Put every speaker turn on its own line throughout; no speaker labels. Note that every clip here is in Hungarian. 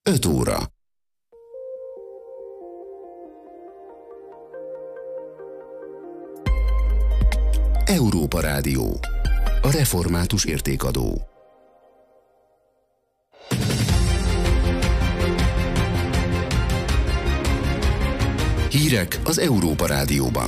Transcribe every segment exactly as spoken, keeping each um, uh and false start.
öt óra. Európa Rádió. A református értékadó. Hírek az Európa Rádióban.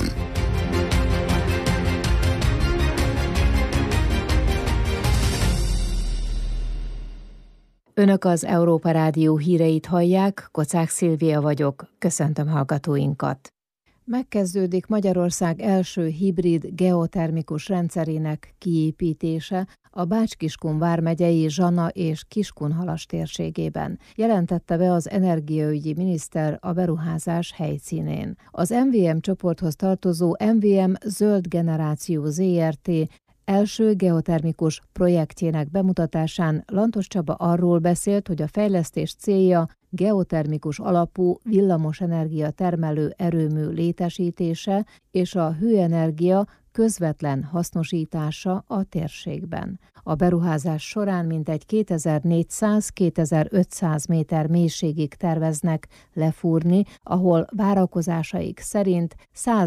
Önök az Európa Rádió híreit hallják, Kocák Szilvia vagyok, köszöntöm hallgatóinkat. Megkezdődik Magyarország első hibrid geotermikus rendszerének kiépítése a Bács-Kiskun vármegyei Zsana és Kiskunhalas térségében, jelentette be az energiaügyi miniszter a beruházás helyszínén. Az em vé em csoporthoz tartozó em vé em Zöld Generáció zé er té első geotermikus projektjének bemutatásán Lantos Csaba arról beszélt, hogy a fejlesztés célja geotermikus alapú villamosenergia termelő erőmű létesítése és a hőenergia közvetlen hasznosítása a térségben. A beruházás során mintegy kétezer-négyszáz-kétezer-ötszáz méter mélységig terveznek lefúrni, ahol várakozásaik szerint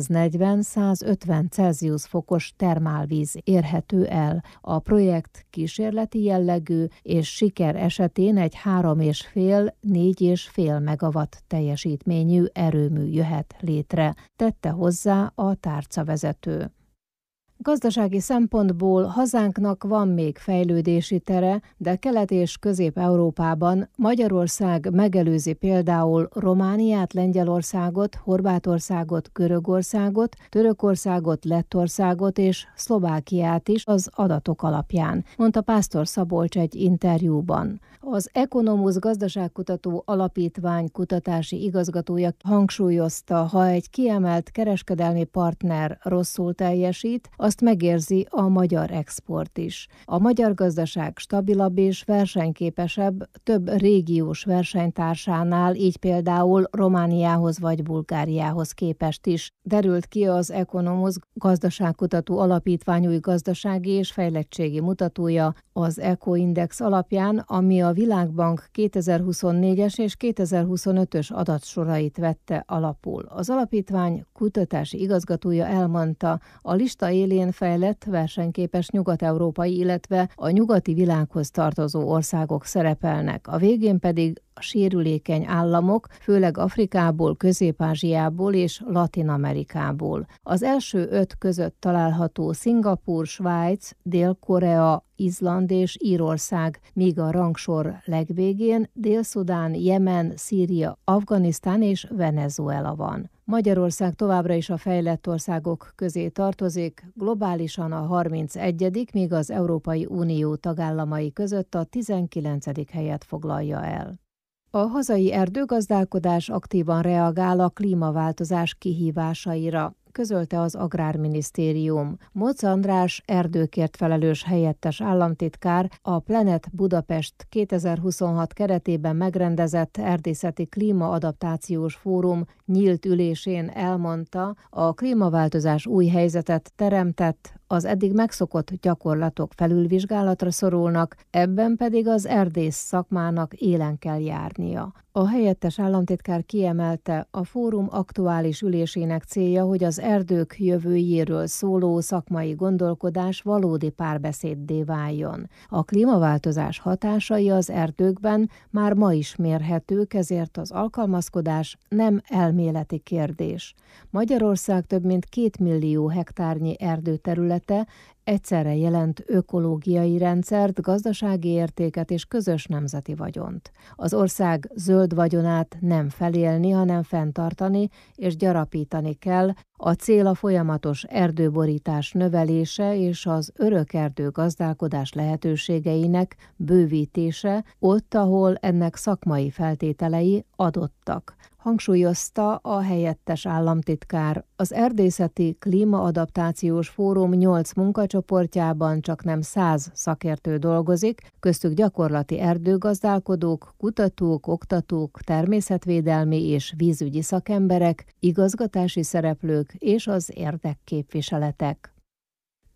száznegyven-százötven Celsius fokos termálvíz érhető el. A projekt kísérleti jellegű, és siker esetén egy három és fél négy és fél megawatt teljesítményű erőmű jöhet létre, tette hozzá a tárcavezető. Gazdasági szempontból hazánknak van még fejlődési tere, de Kelet- és Közép-Európában Magyarország megelőzi például Romániát, Lengyelországot, Horvátországot, Görögországot, Törökországot, Lettországot és Szlovákiát is az adatok alapján, mondta Pásztor Szabolcs egy interjúban. Az Economus gazdaságkutató alapítvány kutatási igazgatója hangsúlyozta, ha egy kiemelt kereskedelmi partner rosszul teljesít, azt megérzi a magyar export is. A magyar gazdaság stabilabb és versenyképesebb több régiós versenytársánál, így például Romániához vagy Bulgáriához képest is, derült ki az Economus gazdaságkutató alapítvány új gazdasági és fejlettségi mutatója az Ecoindex alapján, ami a Világbank kétezer-huszonnégyes és kétezer-huszonötös adatsorait vette alapul. Az alapítvány kutatási igazgatója elmondta, a lista élén fejlett, versenyképes nyugat-európai, illetve a nyugati világhoz tartozó országok szerepelnek, a végén pedig a sérülékeny államok, főleg Afrikából, Közép-Ázsiából és Latin-Amerikából. Az első öt között található Szingapúr, Svájc, Dél-Korea, Izland és Írország, míg a rangsor legvégén Dél-Szudán, Jemen, Szíria, Afganisztán és Venezuela van. Magyarország továbbra is a fejlett országok közé tartozik, globálisan a harmincegyedik, míg az Európai Unió tagállamai között a tizenkilencedik helyet foglalja el. A hazai erdőgazdálkodás aktívan reagál a klímaváltozás kihívásaira, közölte az Agrárminisztérium. Mocz András erdőkért felelős helyettes államtitkár a Planet Budapest kétezer-huszonhat keretében megrendezett erdészeti klímaadaptációs fórum nyílt ülésén elmondta, a klímaváltozás új helyzetet teremtett, az eddig megszokott gyakorlatok felülvizsgálatra szorulnak, ebben pedig az erdész szakmának élen kell járnia. A helyettes államtitkár kiemelte, a fórum aktuális ülésének célja, hogy az erdők jövőjéről szóló szakmai gondolkodás valódi párbeszéddé váljon. A klímaváltozás hatásai az erdőkben már ma is mérhetők, ezért az alkalmazkodás nem elméleti kérdés. Magyarország több mint két millió hektárnyi erdőterülete egyszerre jelent ökológiai rendszert, gazdasági értéket és közös nemzeti vagyont. Az ország zöld vagyonát nem felélni, hanem fenntartani és gyarapítani kell. A cél a folyamatos erdőborítás növelése és az örökerdő gazdálkodás lehetőségeinek bővítése ott, ahol ennek szakmai feltételei adottak. Hangsúlyozta a helyettes államtitkár. Az Erdészeti Klímaadaptációs Fórum nyolc munkacsoportjában csaknem száz szakértő dolgozik, köztük gyakorlati erdőgazdálkodók, kutatók, oktatók, természetvédelmi és vízügyi szakemberek, igazgatási szereplők és az érdekképviseletek.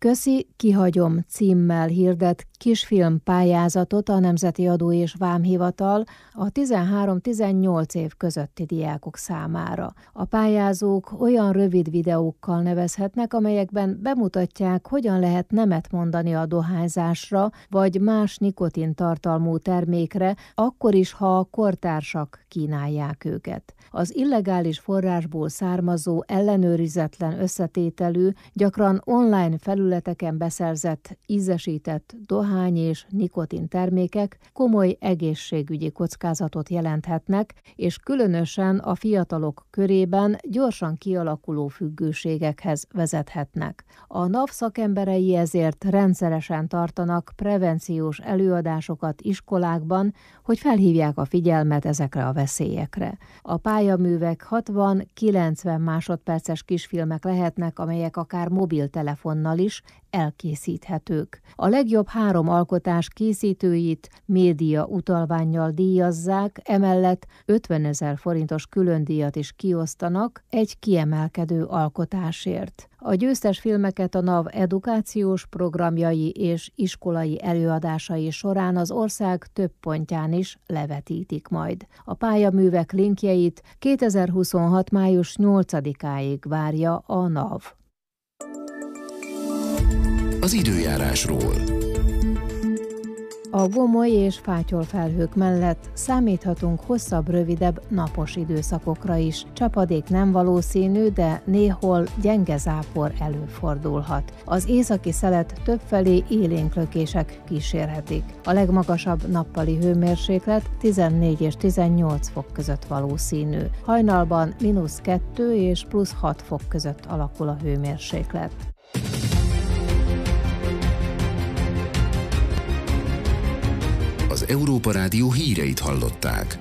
Köszi, kihagyom címmel hirdet kisfilm pályázatot a Nemzeti Adó és Vámhivatal a tizenhárom-tizennyolc év közötti diákok számára. A pályázók olyan rövid videókkal nevezhetnek, amelyekben bemutatják, hogyan lehet nemet mondani a dohányzásra vagy más nikotintartalmú termékre, akkor is, ha a kortársak kínálják őket. Az illegális forrásból származó, ellenőrizetlen összetételű, gyakran online felületeken beszerzett, ízesített dohány és nikotin termékek komoly egészségügyi kockázatot jelenthetnek, és különösen a fiatalok körében gyorsan kialakuló függőségekhez vezethetnek. A NAV szakemberei ezért rendszeresen tartanak prevenciós előadásokat iskolákban, hogy felhívják a figyelmet ezekre a veszélyekre. A pályaművek hatvan-kilencven másodperces kisfilmek lehetnek, amelyek akár mobiltelefonnal is elkészíthetők. A legjobb három alkotás készítőit média utalvánnyal díjazzák, emellett ötvenezer forintos különdíjat is kiosztanak egy kiemelkedő alkotásért. A győztes filmeket a NAV edukációs programjai és iskolai előadásai során az ország több pontján is levetítik majd. A pályaművek linkjeit kétezer-huszonhat. május nyolcadikáig várja a NAV.
Az időjárásról.
A gomoly és fátyolfelhők mellett számíthatunk hosszabb, rövidebb napos időszakokra is. Csapadék nem valószínű, de néhol gyenge zápor előfordulhat. Az északi szelet többfelé élénklökések kísérhetik. A legmagasabb nappali hőmérséklet tizennégy és tizennyolc fok között valószínű. Hajnalban mínusz kettő és plusz hat fok között alakul a hőmérséklet.
Az Európa Rádió híreit hallották.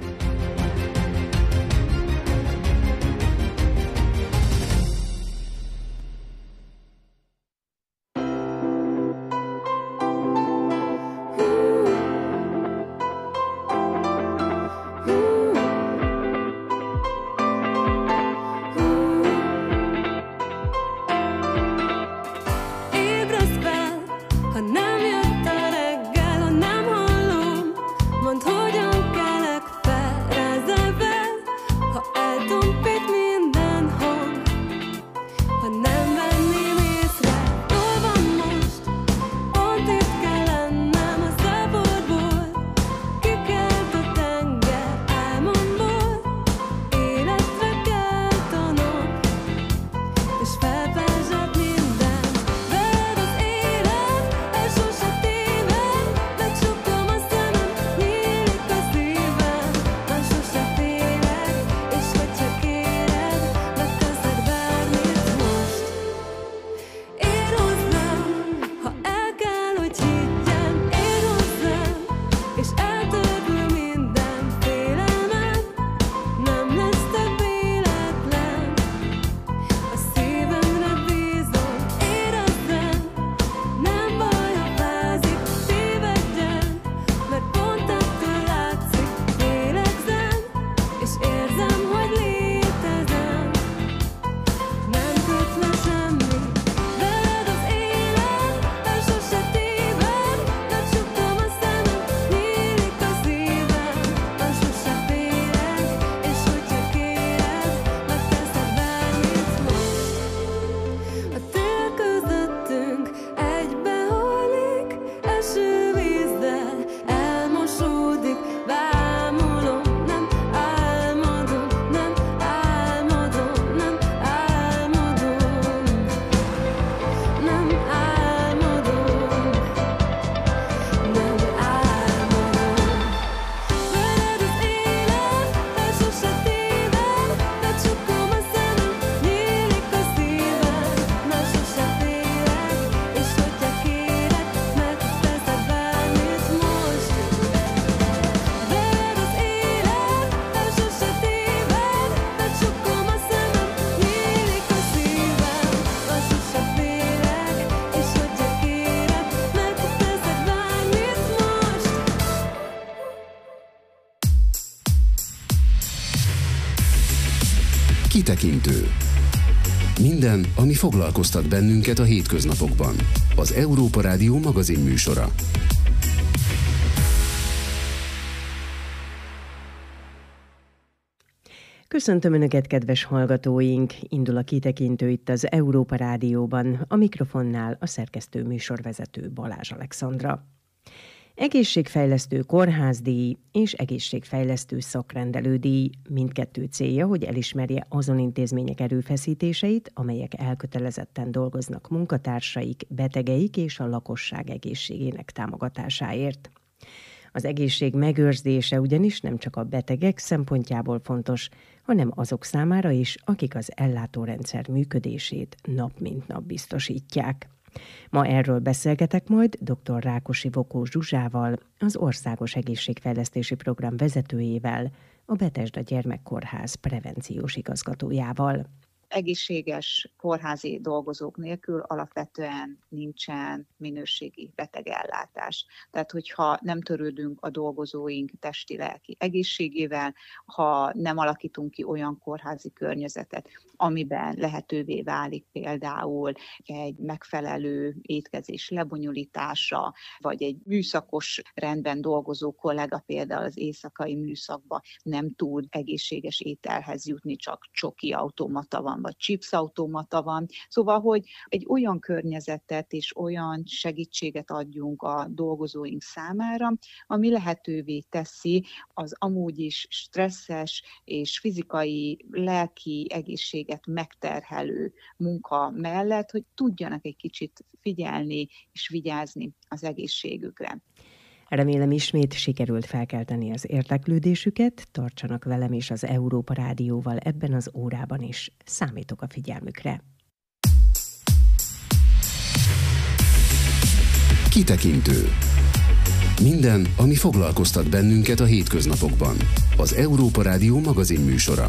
Kitekintő. Minden, ami foglalkoztat bennünket a hétköznapokban. Az Európa Rádió magazinműsora.
Köszöntöm Önöket, kedves hallgatóink! Indul a kitekintő itt az Európa Rádióban, a mikrofonnál a szerkesztő műsorvezető Balázs Alexandra. Egészségfejlesztő kórházdíj és egészségfejlesztő szakrendelődíj mindkettő célja, hogy elismerje azon intézmények erőfeszítéseit, amelyek elkötelezetten dolgoznak munkatársaik, betegeik és a lakosság egészségének támogatásáért. Az egészség megőrzése ugyanis nem csak a betegek szempontjából fontos, hanem azok számára is, akik az ellátórendszer működését nap mint nap biztosítják. Ma erről beszélgetek majd dr. Rákosi Vokó Zsuzsával, az Országos Egészségfejlesztési Program vezetőjével, a Betesda Gyermekkórház prevenciós igazgatójával.
Egészséges kórházi dolgozók nélkül alapvetően nincsen minőségi betegellátás. Tehát, hogyha nem törődünk a dolgozóink testi-lelki egészségével, ha nem alakítunk ki olyan kórházi környezetet, amiben lehetővé válik például egy megfelelő étkezés lebonyolítása, vagy egy műszakos rendben dolgozó kollega például az éjszakai műszakban nem tud egészséges ételhez jutni, csak csoki automata van, vagy chips automata van. Szóval, hogy egy olyan környezetet és olyan segítséget adjunk a dolgozóink számára, ami lehetővé teszi az amúgy is stresszes és fizikai, lelki egészséget megterhelő munka mellett, hogy tudjanak egy kicsit figyelni és vigyázni az egészségükre.
Remélem ismét sikerült felkelteni az érdeklődésüket, tartsanak velem és az Európa Rádióval ebben az órában is. Számítok a figyelmükre.
Kitekintő. Minden, ami foglalkoztat bennünket a hétköznapokban. Az Európa Rádió magazinműsora.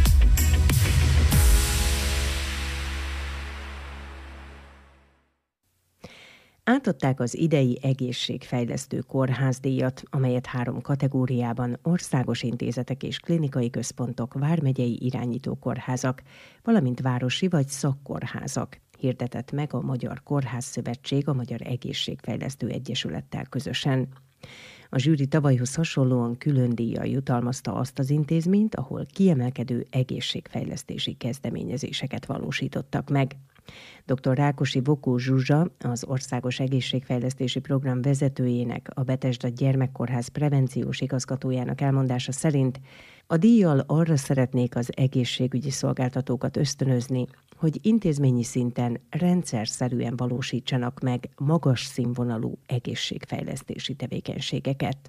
Átadták az idei egészségfejlesztő kórházdíjat, amelyet három kategóriában országos intézetek és klinikai központok, vármegyei irányító kórházak, valamint városi vagy szakkórházak hirdetett meg a Magyar Kórházszövetség a Magyar Egészségfejlesztő Egyesülettel közösen. A zsűri tavalyhoz hasonlóan külön díjjal jutalmazta azt az intézményt, ahol kiemelkedő egészségfejlesztési kezdeményezéseket valósítottak meg. dr. Rákosi Vokó Zsuzsa, az Országos Egészségfejlesztési Program vezetőjének, a Betesda Gyermekkórház prevenciós igazgatójának elmondása szerint a díjjal arra szeretnék az egészségügyi szolgáltatókat ösztönözni, hogy intézményi szinten rendszerszerűen valósítsanak meg magas színvonalú egészségfejlesztési tevékenységeket.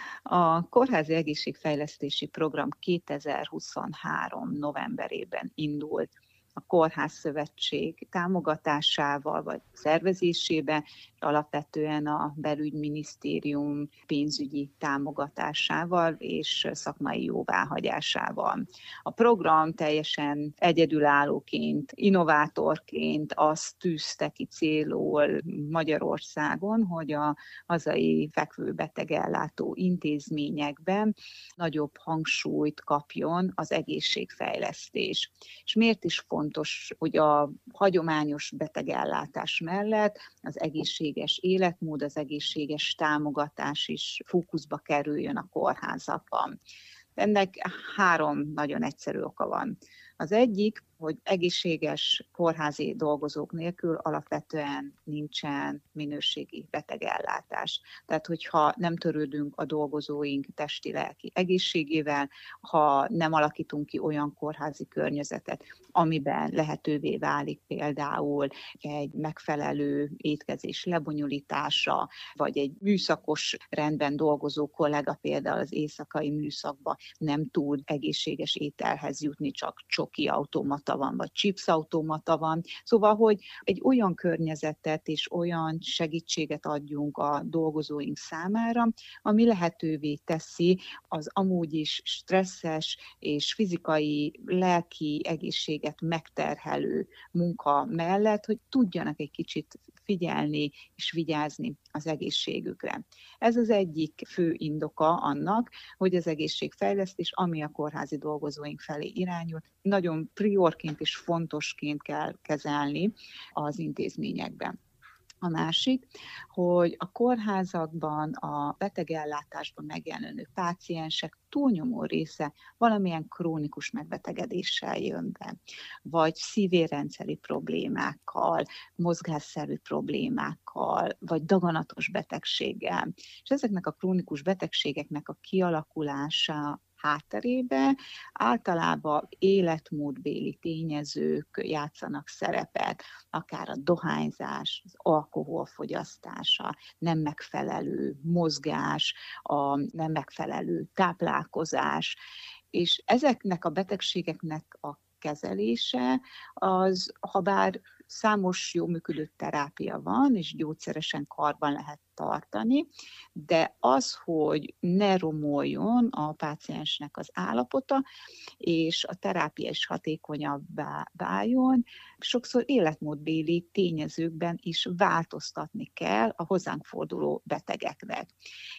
A Kórházi Egészségfejlesztési Program kétezer-huszonhárom novemberében indult a Kórházszövetség támogatásával vagy szervezésébe, alapvetően a Belügyminisztérium pénzügyi támogatásával és szakmai jóváhagyásával. A program teljesen egyedülállóként, innovátorként azt tűzte ki célul Magyarországon, hogy a hazai fekvőbetegellátó intézményekben nagyobb hangsúlyt kapjon az egészségfejlesztés. És miért is fontos, hogy a hagyományos betegellátás mellett az egészséges életmód, az egészséges támogatás is fókuszba kerüljön a kórházakban. Ennek három nagyon egyszerű oka van. Az egyik, hogy egészséges kórházi dolgozók nélkül alapvetően nincsen minőségi betegellátás. Tehát, hogyha nem törődünk a dolgozóink testi-lelki egészségével, ha nem alakítunk ki olyan kórházi környezetet, amiben lehetővé válik például egy megfelelő étkezés lebonyolítása, vagy egy műszakos rendben dolgozó kollega például az éjszakai műszakban nem tud egészséges ételhez jutni, csak csoki automata van, vagy chips automata van. Szóval, hogy egy olyan környezetet és olyan segítséget adjunk a dolgozóink számára, ami lehetővé teszi az amúgy is stresszes és fizikai, lelki egészséget megterhelő munka mellett, hogy tudjanak egy kicsit figyelni és vigyázni az egészségükre. Ez az egyik fő indoka annak, hogy az egészségfejlesztés fejlesztés, ami a kórházi dolgozóink felé irányul, nagyon priorként és fontosként kell kezelni az intézményekben. A másik, hogy a kórházakban, a betegellátásban megjelenő páciensek túlnyomó része valamilyen krónikus megbetegedéssel jön be, vagy szívérrendszeri problémákkal, mozgásszervi problémákkal, vagy daganatos betegséggel. És ezeknek a krónikus betegségeknek a kialakulása hátterébe általában életmódbéli tényezők játszanak szerepet, akár a dohányzás, az alkoholfogyasztás, a nem megfelelő mozgás, a nem megfelelő táplálkozás, és ezeknek a betegségeknek a kezelése az, ha bár számos jó működő terápia van, és gyógyszeresen karban lehet tartani, de az, hogy ne romoljon a páciensnek az állapota, és a terápia is hatékonyabbá váljon, sokszor életmódbéli tényezőkben is változtatni kell a hozzánk forduló betegeknek.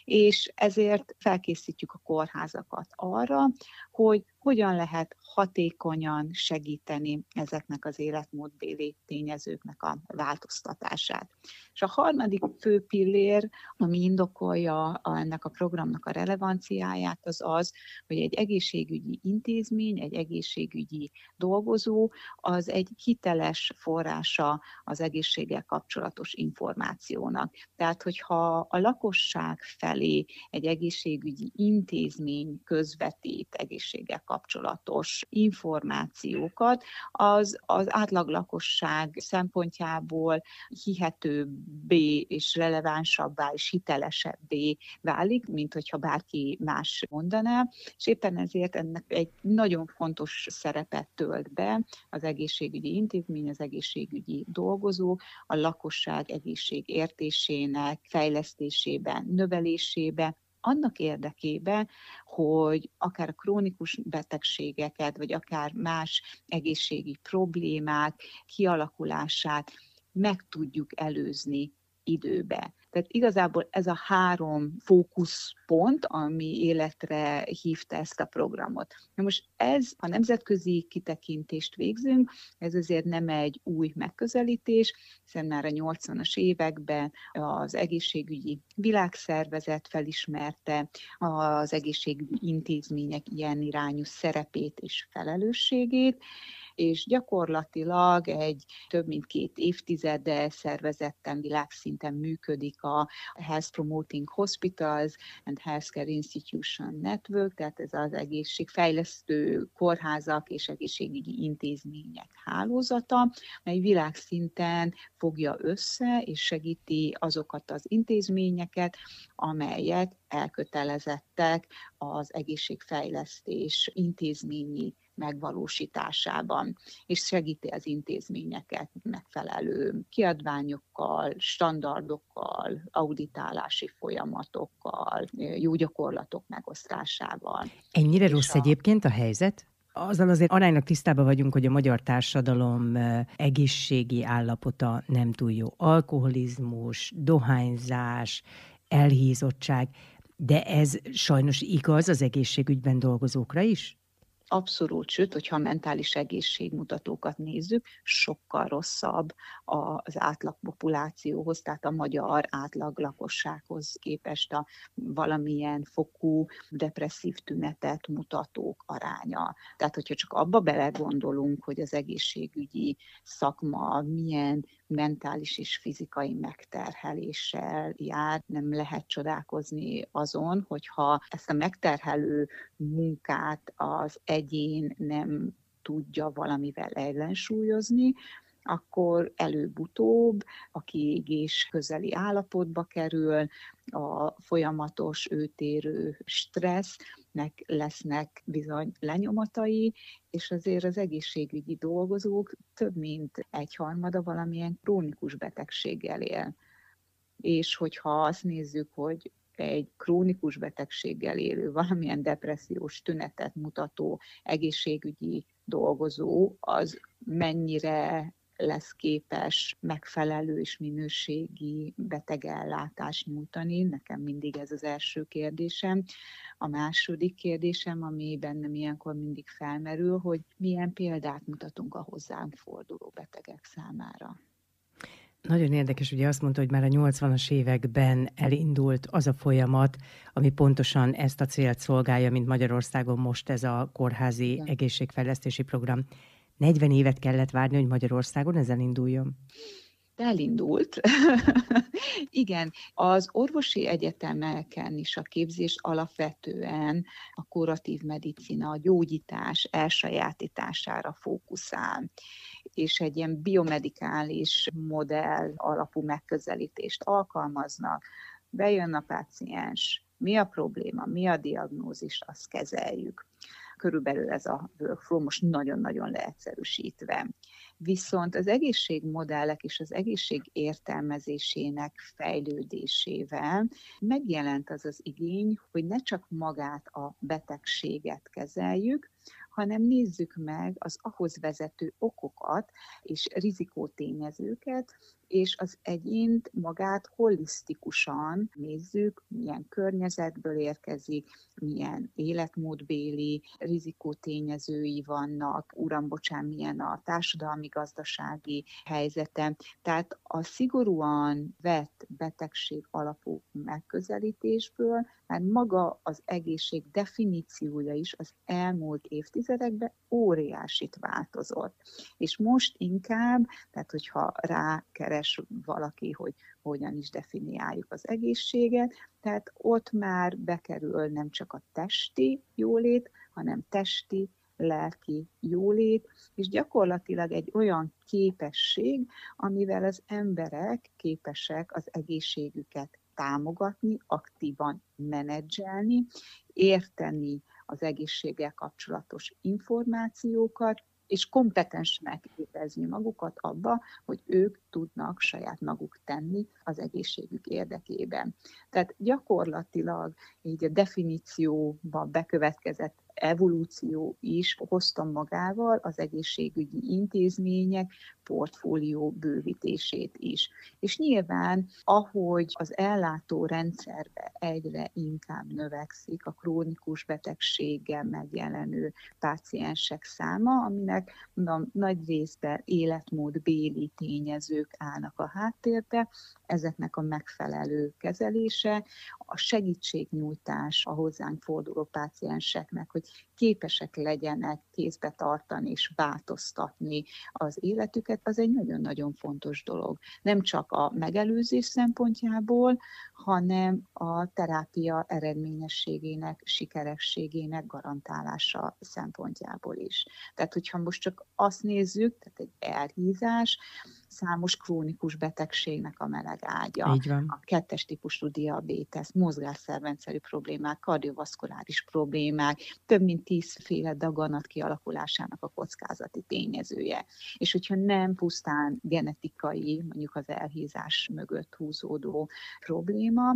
És ezért felkészítjük a kórházakat arra, hogy hogyan lehet hatékonyan segíteni ezeknek az életmódbéli tényezőknek a változtatását. És a harmadik fő pillér, ami indokolja ennek a programnak a relevanciáját, az az, hogy egy egészségügyi intézmény, egy egészségügyi dolgozó, az egy hiteles forrása az egészséggel kapcsolatos információnak. Tehát, hogyha a lakosság felé egy egészségügyi intézmény közvetít egészséggel kapcsolatos információkat, az az átlag lakosság szempontjából hihetőbbé és relevánsabbá és hitelesebbé válik, mint hogyha bárki más mondaná, és éppen ezért ennek egy nagyon fontos szerepet tölt be az egészségügyi intézmény, az egészségügyi dolgozó, a lakosság egészségértésének fejlesztésében, növelésében, annak érdekében, hogy akár a krónikus betegségeket, vagy akár más egészségi problémák kialakulását meg tudjuk előzni időbe. Tehát igazából ez a három fókuszpont, ami életre hívta ezt a programot. Na most ez, ha nemzetközi kitekintést végzünk, ez azért nem egy új megközelítés, hiszen már a nyolcvanas években az egészségügyi világszervezet felismerte az egészségügyi intézmények ilyen irányú szerepét és felelősségét, és gyakorlatilag egy több mint két évtizede szervezetten világszinten működik a Health Promoting Hospitals and Healthcare Institution Network, tehát ez az egészségfejlesztő kórházak és egészségügyi intézmények hálózata, mely világszinten fogja össze és segíti azokat az intézményeket, amelyek elkötelezettek az egészségfejlesztés intézményi megvalósításában, és segíti az intézményeket megfelelő kiadványokkal, standardokkal, auditálási folyamatokkal, jó gyakorlatok megosztásával.
Ennyire és rossz a... egyébként a helyzet? Azzal azért aránylag tisztában vagyunk, hogy a magyar társadalom egészségi állapota nem túl jó. Alkoholizmus, dohányzás, elhízottság, de ez sajnos igaz az egészségügyben dolgozókra is?
Abszolút, sőt, hogyha a mentális egészségmutatókat nézzük, sokkal rosszabb az átlagpopulációhoz, tehát a magyar átlag lakossághoz képest a valamilyen fokú depresszív tünetet mutatók aránya. Tehát, hogyha csak abba belegondolunk, hogy az egészségügyi szakma milyen mentális és fizikai megterheléssel jár, nem lehet csodálkozni azon, hogyha ezt a megterhelő munkát az egyén nem tudja valamivel ellensúlyozni, akkor előbb-utóbb a kiégés közeli állapotba kerül, a folyamatos őtérő stressznek lesznek bizony lenyomatai, és azért az egészségügyi dolgozók több mint egyharmada valamilyen krónikus betegséggel él. És hogyha azt nézzük, hogy egy krónikus betegséggel élő, valamilyen depressziós tünetet mutató egészségügyi dolgozó, az mennyire lesz képes megfelelő és minőségi betegellátást nyújtani. Nekem mindig ez az első kérdésem. A második kérdésem, ami bennem ilyenkor mindig felmerül, hogy milyen példát mutatunk a hozzánk forduló betegek számára.
Nagyon érdekes, ugye azt mondta, hogy már a nyolcvanas években elindult az a folyamat, ami pontosan ezt a célt szolgálja, mint Magyarországon most ez a kórházi Igen. egészségfejlesztési program. negyven évet kellett várni, hogy Magyarországon ez elinduljon?
Elindult. Igen, az orvosi egyetemeken is a képzés alapvetően a kuratív medicina, a gyógyítás elsajátítására fókuszál, és egy ilyen biomedikális modell alapú megközelítést alkalmaznak. Bejön a páciens, mi a probléma, mi a diagnózis, azt kezeljük. Körülbelül ez a workflow most nagyon-nagyon leegyszerűsítve. Viszont az egészségmodellek és az egészség értelmezésének fejlődésével megjelent az az igény, hogy ne csak magát a betegséget kezeljük, hanem nézzük meg az ahhoz vezető okokat és rizikótényezőket, és az egyént magát holisztikusan nézzük, milyen környezetből érkezik, milyen életmódbéli rizikótényezői vannak, uram, bocsán, milyen a társadalmi-gazdasági helyzete. Tehát a szigorúan vett betegség alapú megközelítésből már maga az egészség definíciója is az elmúlt évtizedekben óriásit változott. És most inkább, tehát hogyha rákeres valaki, hogy hogyan is definiáljuk az egészséget, tehát ott már bekerül nem csak a testi jólét, hanem testi, lelki jólét, és gyakorlatilag egy olyan képesség, amivel az emberek képesek az egészségüket támogatni, aktívan menedzselni, érteni az egészséggel kapcsolatos információkat, és kompetensnek érezni magukat abba, hogy ők tudnak saját maguk tenni az egészségük érdekében. Tehát gyakorlatilag így a definícióba bekövetkezett evolúció is hozta magával az egészségügyi intézmények portfólió bővítését is. És nyilván, ahogy az ellátó rendszerbe egyre inkább növekszik a krónikus betegséggel megjelenő páciensek száma, aminek mondom, nagy részben életmódbéli tényezők állnak a háttérbe, ezeknek a megfelelő kezelése, a segítségnyújtás a hozzánk forduló pácienseknek, hogy képesek legyenek kézbe tartani és változtatni az életüket, az egy nagyon-nagyon fontos dolog. Nem csak a megelőzés szempontjából, hanem a terápia eredményességének, sikerességének garantálása szempontjából is. Tehát, hogyha most csak azt nézzük, tehát egy elhízás, számos krónikus betegségnek a meleg ágya, a kettes típusú diabétesz, mozgásszervrendszerű problémák, kardiovaszkuláris problémák, több mint tízféle daganat kialakulásának a kockázati tényezője. És hogyha nem pusztán genetikai, mondjuk az elhízás mögött húzódó probléma,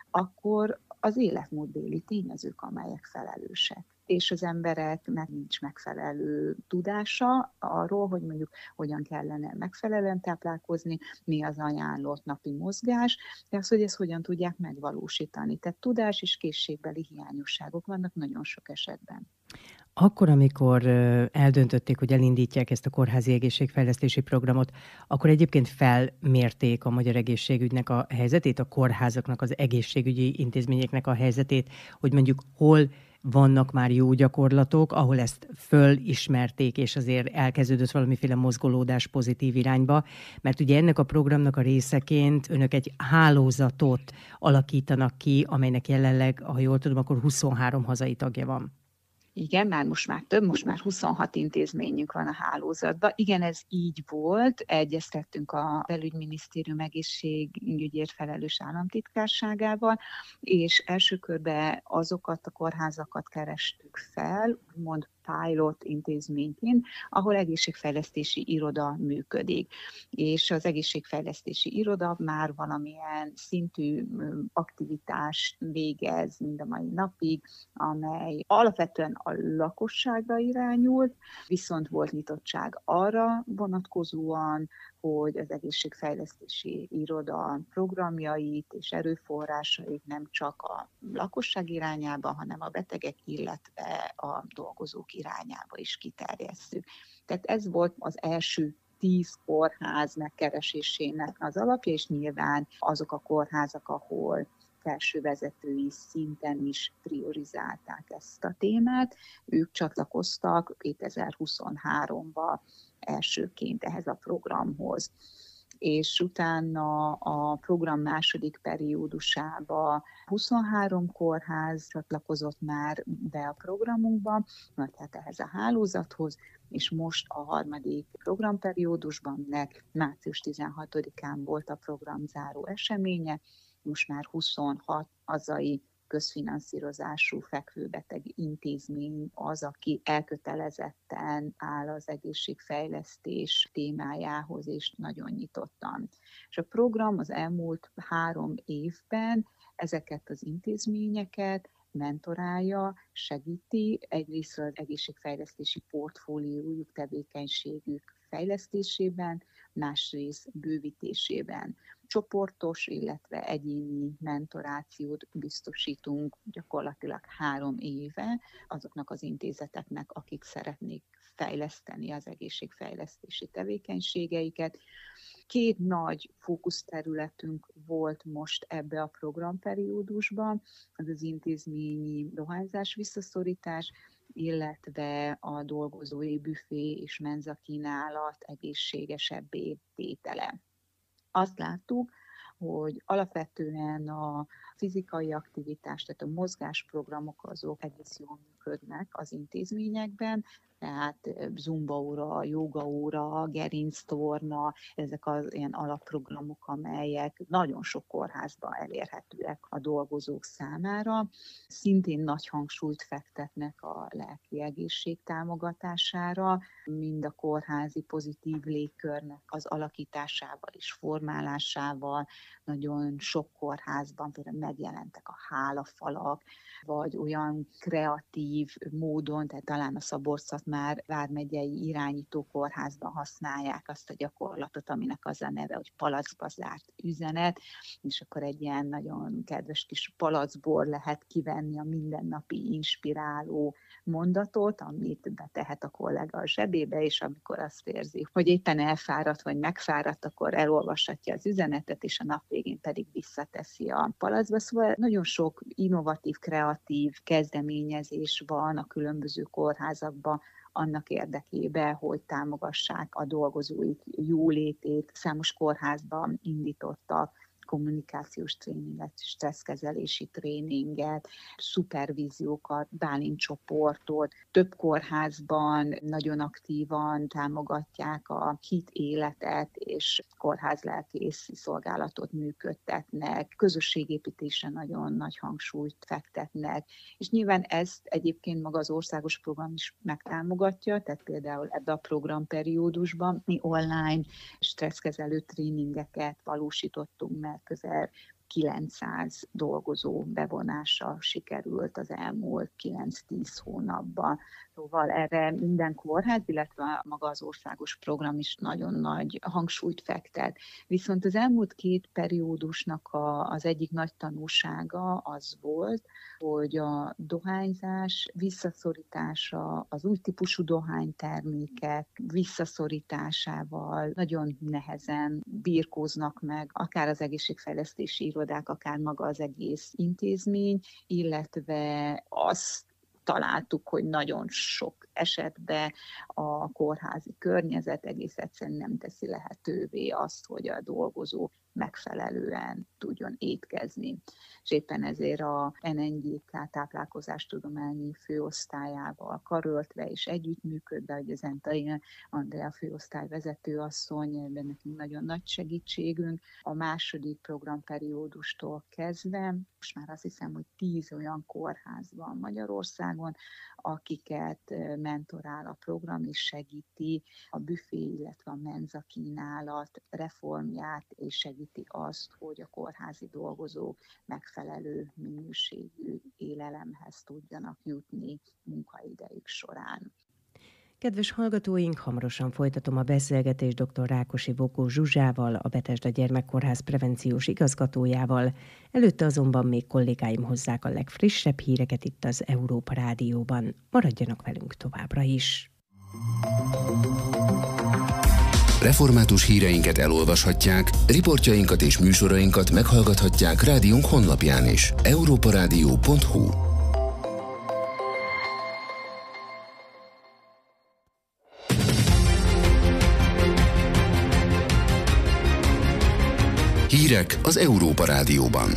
akkor az életmódbéli tényezők, amelyek felelősek. És az embereknek nincs megfelelő tudása arról, hogy mondjuk hogyan kellene megfelelően táplálkozni, mi az ajánlott napi mozgás, de az, hogy ezt hogyan tudják megvalósítani. Tehát tudás és készségbeli hiányosságok vannak nagyon sok esetben.
Akkor, amikor eldöntötték, hogy elindítják ezt a kórházi egészségfejlesztési programot, akkor egyébként felmérték a magyar egészségügynek a helyzetét, a kórházaknak, az egészségügyi intézményeknek a helyzetét, hogy mondjuk hol vannak már jó gyakorlatok, ahol ezt fölismerték, és azért elkezdődött valamiféle mozgolódás pozitív irányba, mert ugye ennek a programnak a részeként önök egy hálózatot alakítanak ki, amelynek jelenleg, ha jól tudom, akkor huszonhárom hazai tagja van.
Igen, már most már több, most már huszonhat intézményünk van a hálózatban. Igen, ez így volt. Egyeztettünk a Belügyminisztérium egészségügyért felelős államtitkárságával, és első körben azokat a kórházakat kerestük fel, úgymond pilot intézményként, ahol egészségfejlesztési iroda működik. És az egészségfejlesztési iroda már valamilyen szintű aktivitást végez mind a mai napig, amely alapvetően a lakosságra irányult, viszont volt nyitottság arra vonatkozóan, hogy az egészségfejlesztési iroda programjait és erőforrásait nem csak a lakosság irányába, hanem a betegek, illetve a dolgozók irányába is kiterjesszük. Tehát ez volt az első tíz kórház megkeresésének az alapja, és nyilván azok a kórházak, ahol felső vezetői szinten is priorizálták ezt a témát. Ők csatlakoztak kétezer-huszonháromban elsőként ehhez a programhoz. És utána a program második periódusába huszonhárom kórház csatlakozott már be a programunkba, tehát ehhez a hálózathoz, és most a harmadik programperiódusban, nek március tizenhatodikán volt a program záró eseménye, most már huszonhat hazai közfinanszírozású fekvőbeteg intézmény az, aki elkötelezetten áll az egészségfejlesztés témájához, és nagyon nyitottan. És a program az elmúlt három évben ezeket az intézményeket mentorálja, segíti, egyrészt az egészségfejlesztési portfóliójuk, tevékenységük fejlesztésében, másrészt bővítésében. Csoportos, illetve egyéni mentorációt biztosítunk gyakorlatilag három éve azoknak az intézeteknek, akik szeretnék fejleszteni az egészségfejlesztési tevékenységeiket. Két nagy fókuszterületünk volt most ebbe a programperiódusban, az az intézményi dohányzás visszaszorítás, illetve a dolgozói büfé és menza kínálat egészségesebbé tétele. Azt láttuk, hogy alapvetően a fizikai aktivitás, tehát a mozgásprogramok azok egész jól működnek az intézményekben, tehát zumbaóra, jogaóra, gerinctorna, ezek az ilyen alapprogramok, amelyek nagyon sok kórházban elérhetőek a dolgozók számára. Szintén nagy hangsúlyt fektetnek a lelki egészség támogatására, mind a kórházi pozitív légkörnek az alakításával és formálásával. Nagyon sok kórházban például megjelentek a hálafalak, vagy olyan kreatív módon, tehát talán a Szabolcs már vármegyei irányító kórházban használják azt a gyakorlatot, aminek az a neve, hogy palacba zárt üzenet, és akkor egy ilyen nagyon kedves kis palacból lehet kivenni a mindennapi inspiráló mondatot, amit betehet a kollega a zsebébe, és amikor azt érzi, hogy éppen elfáradt vagy megfáradt, akkor elolvashatja az üzenetet, és a nap végén pedig visszateszi a palacba. Szóval nagyon sok innovatív, kreatív kezdeményezés van a különböző kórházakban, annak érdekében, hogy támogassák a dolgozóik jólétét. Számos kórházban indítottak kommunikációs tréninget, stresszkezelési tréninget, szupervíziókat, bálincsoportot. Több kórházban nagyon aktívan támogatják a hit életet, és kórházlelkészi szolgálatot működtetnek, közösségépítésre nagyon nagy hangsúlyt fektetnek. És nyilván ezt egyébként maga az országos program is megtámogatja, tehát például ebbe a programperiódusban mi online stresszkezelő tréningeket valósítottunk meg, közel kilencszáz dolgozó bevonása sikerült az elmúlt kilenc-tíz hónapban. Szóval erre minden kórház, illetve maga az országos program is nagyon nagy hangsúlyt fektet. Viszont az elmúlt két periódusnak a, az egyik nagy tanulsága az volt, hogy a dohányzás visszaszorítása, az új típusú dohánytermékek visszaszorításával nagyon nehezen birkóznak meg, akár az egészségfejlesztési irodák, akár maga az egész intézmény, illetve azt találtuk, hogy nagyon sok esetben a kórházi környezet egész egyszerűen nem teszi lehetővé azt, hogy a dolgozó megfelelően tudjon étkezni. És éppen ezért a en en gé ká táplálkozástudományi főosztályával karöltve és együttműködve, hogy az Entai Andrea főosztály vezetőasszony, ebben nekünk nagyon nagy segítségünk. A második programperiódustól kezdve, most már azt hiszem, hogy tíz olyan kórház van Magyarországon, Magyarországon, akiket mentorál a program és segíti a büfé, illetve a menza kínálat reformját, és segíti azt, hogy a kórházi dolgozók megfelelő minőségű élelemhez tudjanak jutni munkaidejük során.
Kedves hallgatóink, hamarosan folytatom a beszélgetést dr. Rákosi Bokó Zsuzsával, a Bethesda Gyermekkórház prevenciós igazgatójával. Előtte azonban még kollégáim hozzák a legfrissebb híreket itt az Európa Rádióban. Maradjanak velünk továbbra is.
Református híreinket elolvashatják, riportjainkat és műsorainkat meghallgathatják rádiónk honlapján is. európarádió pont hu. Hírek az Európa Rádióban.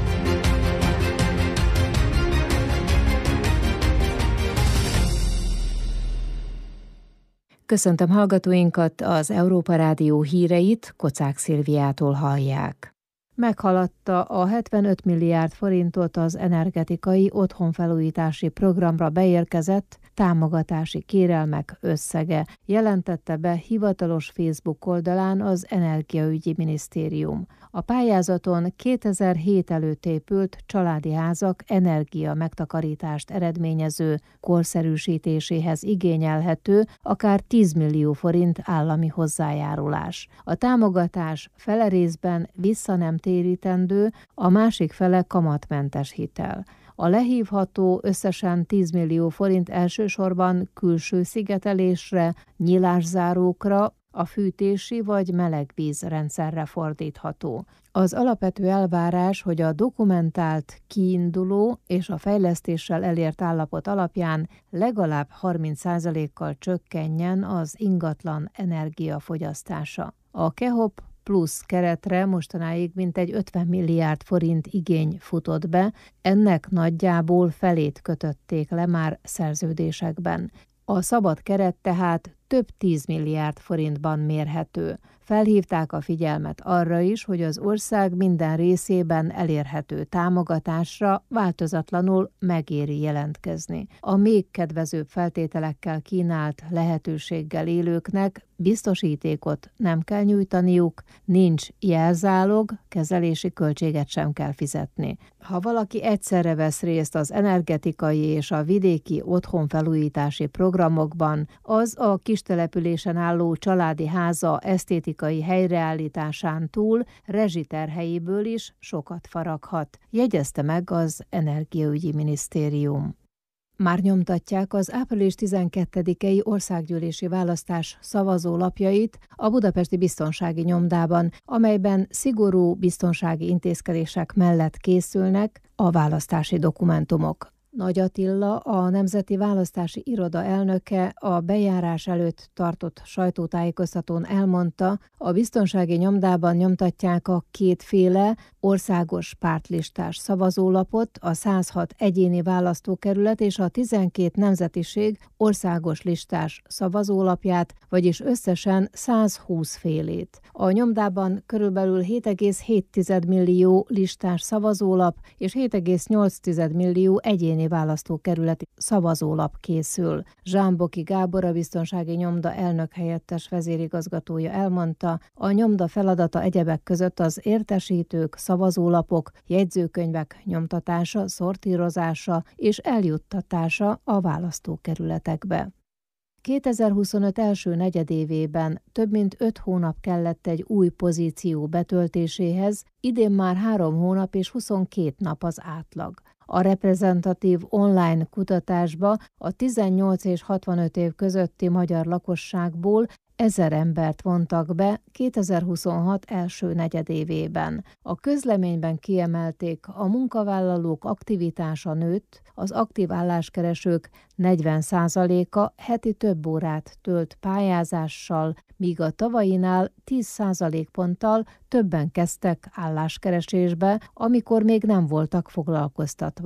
Köszöntöm hallgatóinkat, az Európa Rádió híreit Kocák Szilviától hallják. Meghaladta a hetvenöt milliárd forintot az energetikai otthonfelújítási programra beérkezett támogatási kérelmek összege, jelentette be hivatalos Facebook oldalán az Energiaügyi Minisztérium. A pályázaton kétezer-hét előtt épült családi házak energia megtakarítást eredményező korszerűsítéséhez igényelhető akár tíz millió forint állami hozzájárulás. A támogatás fele részben vissza nem térítendő, a másik fele kamatmentes hitel. A lehívható összesen tíz millió forint elsősorban külső szigetelésre, nyilászárókra, a fűtési vagy melegvízrendszerre fordítható. Az alapvető elvárás, hogy a dokumentált, kiinduló és a fejlesztéssel elért állapot alapján legalább harminc százalékkal csökkenjen az ingatlan energiafogyasztása. A KEHOP plusz keretre mostanáig mintegy ötven milliárd forint igény futott be, ennek nagyjából felét kötötték le már szerződésekben. A szabad keret tehát több tíz milliárd forintban mérhető. Felhívták a figyelmet arra is, hogy az ország minden részében elérhető támogatásra változatlanul megéri jelentkezni. A még kedvezőbb feltételekkel kínált lehetőséggel élőknek biztosítékot nem kell nyújtaniuk, nincs jelzálog, kezelési költséget sem kell fizetni. Ha valaki egyszerre vesz részt az energetikai és a vidéki otthonfelújítási programokban, az a kistelepülésen álló családi háza esztétikai helyreállításán túl rezsiterhelyéből is sokat faraghat, jegyezte meg az Energiaügyi Minisztérium. Már nyomtatják az április tizenkettedikei országgyűlési választás szavazólapjait a budapesti biztonsági nyomdában, amelyben szigorú biztonsági intézkedések mellett készülnek a választási dokumentumok. Nagy Attila, a Nemzeti Választási Iroda elnöke a bejárás előtt tartott sajtótájékoztatón elmondta, a biztonsági nyomdában nyomtatják a kétféle országos pártlistás szavazólapot, a száz hat egyéni választókerület és a tizenkét nemzetiség országos listás szavazólapját, vagyis összesen száz húsz félét. A nyomdában körülbelül hét egész hét millió listás szavazólap és hét egész nyolc millió egyéni választókerületi szavazólap készül. Zsámboki Gábor, a biztonsági nyomda elnök helyettes vezérigazgatója elmondta, a nyomda feladata egyebek között az értesítők, szavazólapok, jegyzőkönyvek nyomtatása, szortírozása és eljuttatása a választókerületekbe. kétezer-huszonöt első negyedévében több mint öt hónap kellett egy új pozíció betöltéséhez, idén már három hónap és huszonkét nap az átlag. A reprezentatív online kutatásba a tizennyolc és hatvanöt év közötti magyar lakosságból ezer embert vontak be kétezer-huszonhat első negyedévében. A közleményben kiemelték, a munkavállalók aktivitása nőtt, az aktív álláskeresők negyven százaléka heti több órát tölt pályázással, míg a tavainál tíz százalékponttal többen kezdtek álláskeresésbe, amikor még nem voltak foglalkoztatva.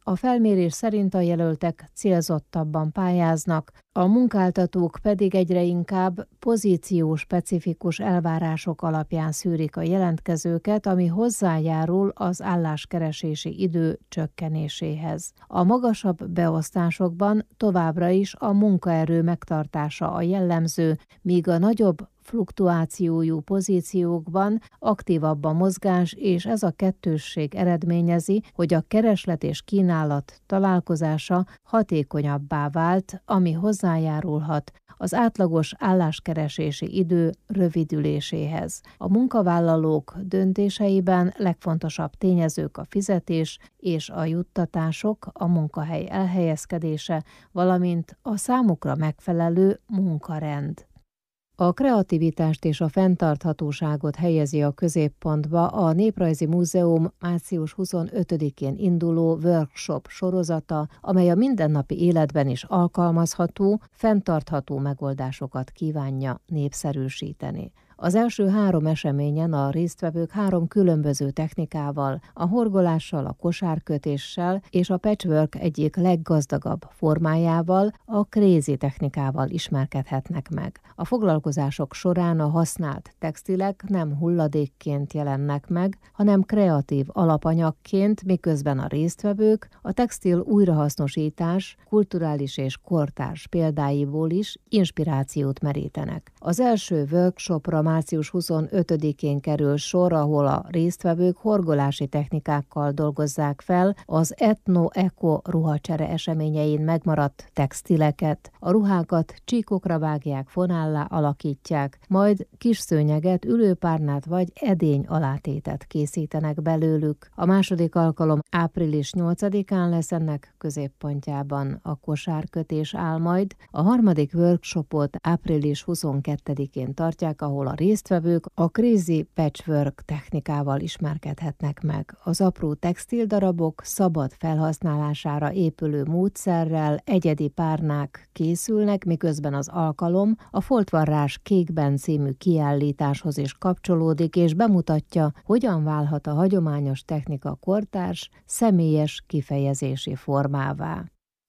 A felmérés szerint a jelöltek célzottabban pályáznak, a munkáltatók pedig egyre inkább pozíció-specifikus elvárások alapján szűrik a jelentkezőket, ami hozzájárul az álláskeresési idő csökkenéséhez. A magasabb beosztásokban továbbra is a munkaerő megtartása a jellemző, míg a nagyobb fluktuációjú pozíciókban aktívabb a mozgás, és ez a kettősség eredményezi, hogy a kereslet és kínálat találkozása hatékonyabbá vált, ami hozzájárulhat az átlagos álláskeresési idő rövidüléséhez. A munkavállalók döntéseiben legfontosabb tényezők a fizetés és a juttatások, a munkahely elhelyezkedése, valamint a számukra megfelelő munkarend. A kreativitást és a fenntarthatóságot helyezi a középpontba a Néprajzi Múzeum március huszonötödikén induló workshop sorozata, amely a mindennapi életben is alkalmazható, fenntartható megoldásokat kívánja népszerűsíteni. Az első három eseményen a résztvevők három különböző technikával, a horgolással, a kosárkötéssel és a patchwork egyik leggazdagabb formájával, a crazy technikával ismerkedhetnek meg. A foglalkozások során a használt textilek nem hulladékként jelennek meg, hanem kreatív alapanyagként, miközben a résztvevők a textil újrahasznosítás kulturális és kortárs példáiból is inspirációt merítenek. Az első workshopra március huszonötödikén kerül sor, ahol a résztvevők horgolási technikákkal dolgozzák fel az etno-eko ruhacsere eseményein megmaradt textileket. A ruhákat csíkokra vágják, fonállá alakítják, majd kis szőnyeget, ülőpárnát vagy edény alátétet készítenek belőlük. A második alkalom április nyolcadikán lesz, ennek középpontjában a kosárkötés áll majd. A harmadik workshopot április huszonkettedikén tartják, ahol a résztvevők a crazy patchwork technikával ismerkedhetnek meg. Az apró textildarabok szabad felhasználására épülő módszerrel egyedi párnák készülnek, miközben az alkalom a Foltvarrás kékben című kiállításhoz is kapcsolódik, és bemutatja, hogyan válhat a hagyományos technika kortárs, személyes kifejezési formává.